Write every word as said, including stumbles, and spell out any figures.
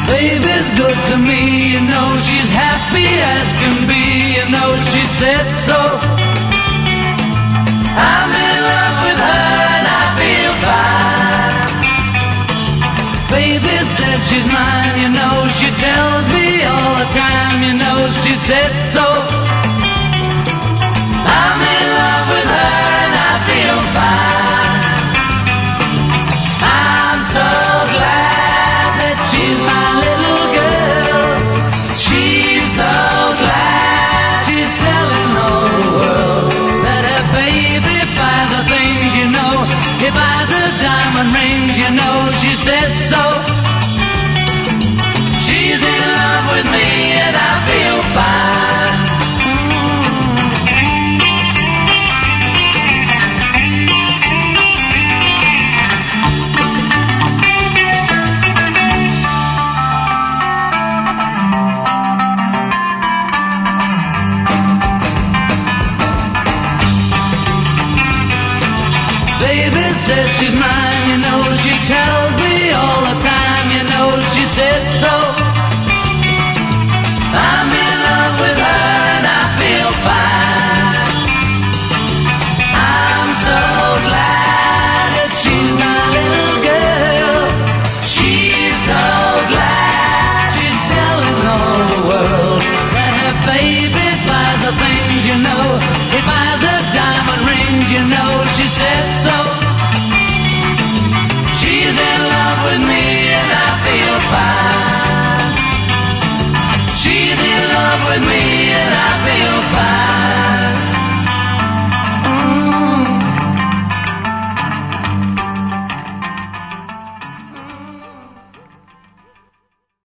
Baby's good to me, you know she's happy as can be, you know she said so. I'm in love with her and I feel fine. Baby said she's mine, you know she tells me all the time, you know she said so. I'm in love with her and I feel fine. I'm so glad that she's my little girl. She's so glad she's telling all the world that her baby buys the things, you know. He buys her diamond rings, you know she said so. She's in love with me and I feel fine. Baby says she's mine, you know she tells me all the time, you know she said so. I'm in love with her and I feel fine. I'm so glad that she's my little girl. She's so glad she's telling all the world that her baby buys the things, you know. He buys her diamond rings, you know she said so. She's in love with me and I feel fine. She's in love with me and I feel fine.